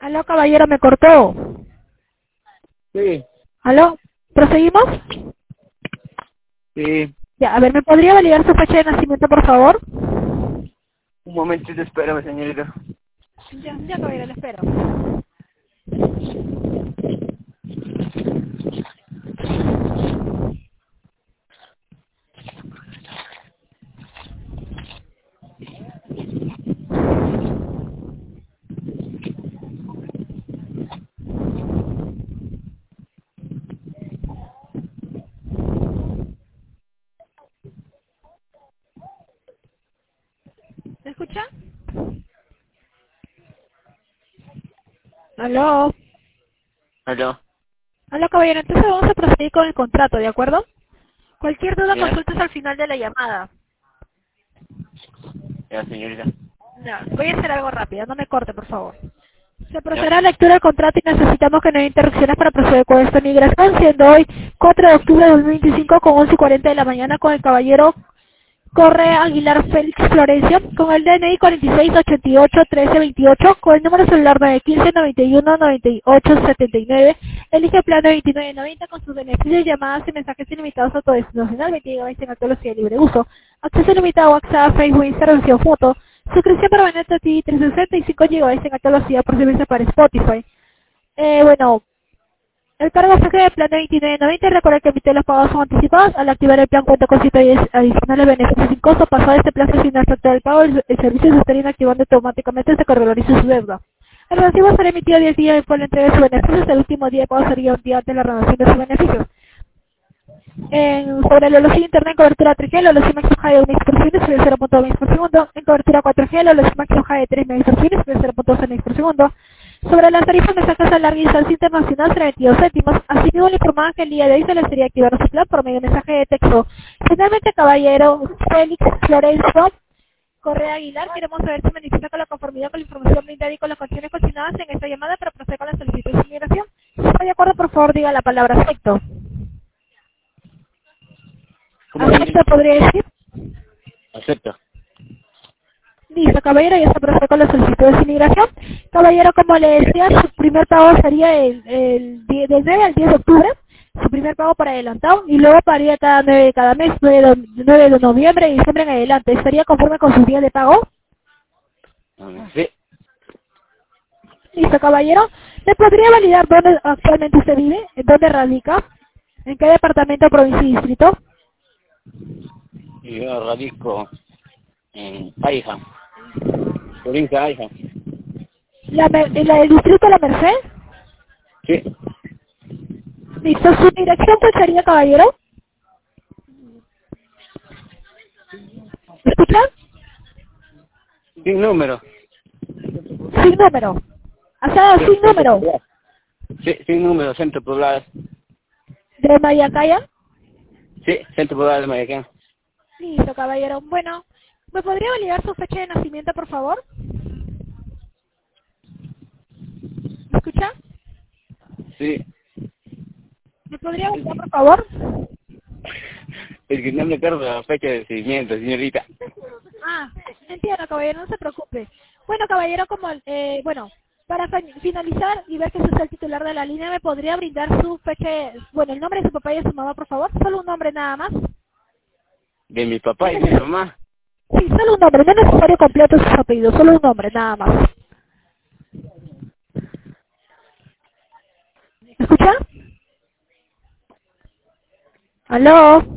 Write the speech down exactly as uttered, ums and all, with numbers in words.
Aló, caballero, me cortó. Sí, Aló, ¿proseguimos? sí. Ya, a ver, ¿me podría validar su fecha de nacimiento, por favor? Un momentito, espérame, señorita. Ya, ya, caballero, le espero. ¿Me escucha? Aló. ¿Aló? Aló, caballero, entonces vamos a proseguir con el contrato, ¿de acuerdo? Cualquier duda, Ya, consultas al final de la llamada. ya, señorita. Ya, voy a hacer algo rápido, no me corte, por favor. Se Ya, procederá a la lectura del contrato y necesitamos que no haya interrupciones para proceder con esta migración, siendo hoy cuatro de octubre de dos mil veinticinco con once y cuarenta de la mañana con el caballero Correa Aguilar Félix Florencio, con el D N I cuarenta y seis ochenta y ocho trece veintiocho, con el número celular nueve uno cinco noventa y uno noventa y ocho setenta y nueve, elige plan de veintinueve noventa con sus beneficios, llamadas y mensajes ilimitados a todo destino nacional, veinte gigabytes en alta velocidad de libre uso, acceso ilimitado a WhatsApp, Facebook, Instagram, video, foto, suscripción permanente a T V trescientos sesenta y cinco gigabytes en alta velocidad por servicio para Spotify. Eh, bueno, el cargo fue de plan de veintinueve noventa. Recuerda que emite los pagos son anticipados. Al activar el plan cuenta con ciento diez adicionales beneficios sin costo. Pasado este plazo sin efecto del pago, el, el servicio se estaría inactivando automáticamente hasta que regularice su deuda. El recibo será emitido diez días después de la entrega de sus beneficios. El último día de pago sería un día antes de la renovación de sus beneficios. En, sobre el velocidad de internet en cobertura tres G, la velocidad máxima high de un megabits por segundo es de cero punto dos megabits por segundo. En cobertura cuatro G, la velocidad máxima high de tres megabits por segundo es de cero punto dos megabits por segundo. Sobre las tarifas de mensajes a larga distancia internacional será veintidós céntimos. Asimismo, le informaban que el día de hoy se le sería activar su plan por medio de mensaje de texto. Finalmente, caballero Félix Florencio Correa Aguilar, queremos saber si manifiesta con la conformidad con la información brindada y con las condiciones consignadas en esta llamada para proceder con la solicitud de inmigración. Si está de acuerdo, por favor, diga la palabra acepto. ¿cómo ¿Acepto, señorita? podría decir? Acepto. Listo, caballero, ya se procede con la solicitud de inmigración. Caballero, como le decía, su primer pago sería el, el die- del nueve al diez de octubre, su primer pago por adelantado, y luego pagaría cada nueve de cada mes, nueve de, nueve de noviembre y diciembre en adelante. ¿Estaría conforme con sus días de pago? Ah, sí, Listo, caballero. ¿Me podría validar dónde actualmente usted vive? ¿En dónde radica? ¿En qué departamento, provincia y distrito? y yo radico en Aija, provincia de Aija. ¿La, Mer- en la del distrito de La Merced? Sí, Listo, ¿su dirección cuál sería, caballero? ¿Me escucha? sin número. Sin número. O sea, Sí, sin centro número. poblado. Sí, sin número, centro poblado. ¿De Mayacaya? Sí, centro poblado de Mayacán. Listo, caballero. Bueno, ¿me podría validar su fecha de nacimiento, por favor? ¿Me escucha? Sí, ¿Me podría validar, por favor? es que no me acuerdo la fecha de nacimiento, señorita. Ah, entiendo, caballero, no se preocupe. Bueno, caballero, como, eh, bueno, para fin- finalizar y ver que usted es el titular de la línea, ¿me podría brindar su fecha, de- bueno, el nombre de su papá y de su mamá, por favor? Solo un nombre nada más. De mi papá y de mi mamá. Sí, solo un nombre, no es necesario completo sus apellidos, solo un nombre nada más. ¿Me escucha? ¿Aló?